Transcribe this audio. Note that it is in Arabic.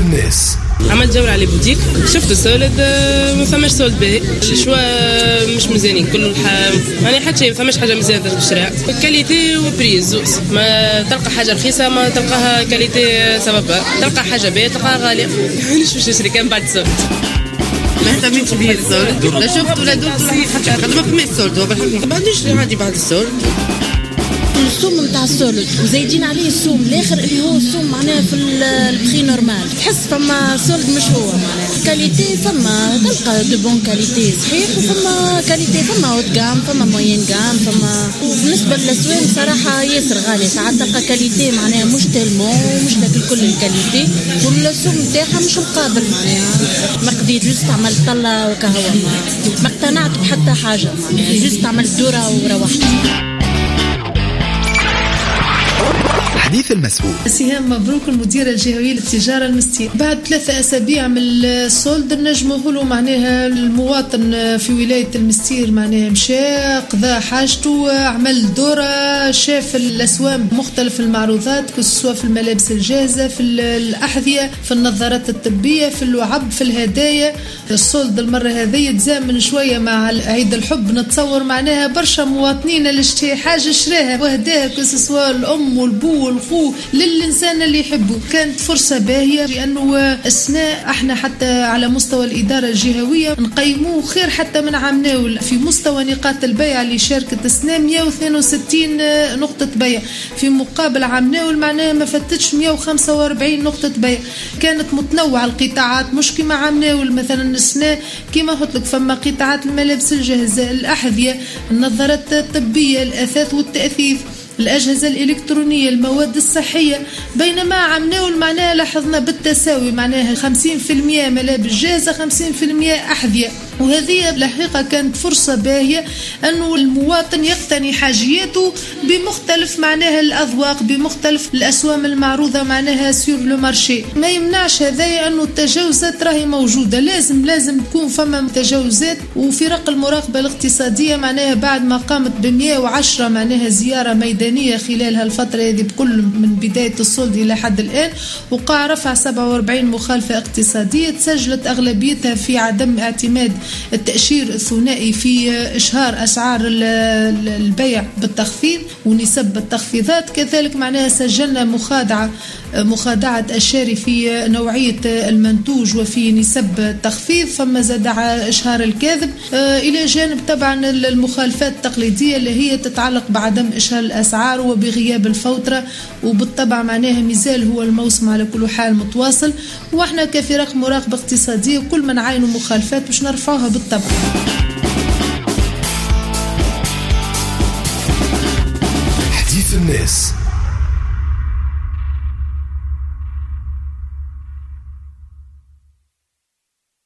الناس. عملت جولة على بوتيك، شفت السولد ما فماش سولد باهي، الشوا مش مزيانين كل يعني حتى شيء ما فماش حاجة مزيانة تشتريها، كاليتي وبريز ما تلقى حاجة رخيصة ما تلقاها كاليتي سبب، تلقى حاجة باهية تلقاها غالية. مش نشري كان بعد السولد. ما اهتميتش بيه السولد، لا شفت ولا دوت ولا حتى ما فماش سولد، ما عنديش عادي بعد السولد. السوم نتاع السولد وزايدين عليه السوم الاخر اللي هو السوم معناها في البخي نورمال، تحس فما سولد مش هو معناها كاليتي، فما تلقى دو بون كاليتي صحيح، وفما كاليتي فما هوت جام فما موين جام فما. وبالنسبه للاسوام صراحه ياسر غاليه، ساعات تلقى كاليتي معناها مش تلمون مش لكن كل الكاليتي، والسوم نتاعها مش مقابل معناها ما قديت جوست عملت طله وكهوه ما اقتنعت بحتى حاجه معناها جوست عملت دوره وروحت. حديث المسؤول. سهام مبروك المديرة الجهوية للتجارة المستير. بعد 3 أسابيع من السولد نجموا له معناها المواطن في ولاية المستير معناها مشى قضى حاجته، عمل دورة، شاف الأسوام مختلف المعروضات سواء في الملابس الجاهزة في الأحذية في النظارات الطبية في اللعب في الهدايا. السولد المرة هذه تزامن شوية مع عيد الحب، نتصور معناها برشا مواطنين اللي اشتري حاجة شراها وهداها سواء الأم والبو والخو للإنسان اللي يحبه. كانت فرصة باهية لأنه السناء احنا حتى على مستوى الإدارة الجهوية نقيموه خير حتى من عام ناول. في مستوى نقاط البيع اللي شاركت السناء 162 نقطة بيع، في مقابل عام ناول معناها ما فتتش 145 نقطة بيع. كانت متنوعة القطاعات مش كما عام ناول، مثلا السناء كما قلت لك فما قطاعات الملابس الجاهزة، الأحذية، النظارات الطبية، الأثاث والتأثيث، الأجهزة الإلكترونية، المواد الصحية. بينما عام ناول معناها لاحظنا بالتساوي معناها 50% ملابس جاهزة 50% أحذية. وهذه الحقيقة كانت فرصة باهية أنه المواطن يقتني حاجياته بمختلف معناها الأذواق بمختلف الأسوام المعروضة معناها سيور لو مارشي. ما يمنعش هذا أنه التجاوزات راهي موجودة، لازم تكون فما تجاوزات. وفرق المراقبة الاقتصادية معناها بعد ما قامت ب110 معناها زيارة ميدانية خلال هالفترة هذه بكل من بداية السولد إلى حد الآن، وقع رفع 47 مخالفة اقتصادية تسجلت أغلبيتها في عدم اعتماد التأشير الثنائي في إشهار أسعار البيع بالتخفيض ونسب التخفيضات. كذلك معناها سجلنا مخادعة الشاري في نوعية المنتوج وفي نسب التخفيض، ثم زاد إشهار الكاذب، إلى جانب طبعا المخالفات التقليدية اللي هي تتعلق بعدم إشهار الأسعار وبغياب الفوترة. وبالطبع معناها مازال هو الموسم على كل حال متواصل، وإحنا كفرق مراقبة اقتصادية كل من عاينوا مخالفات باش نرفعوها بالطبع. حديث الناس.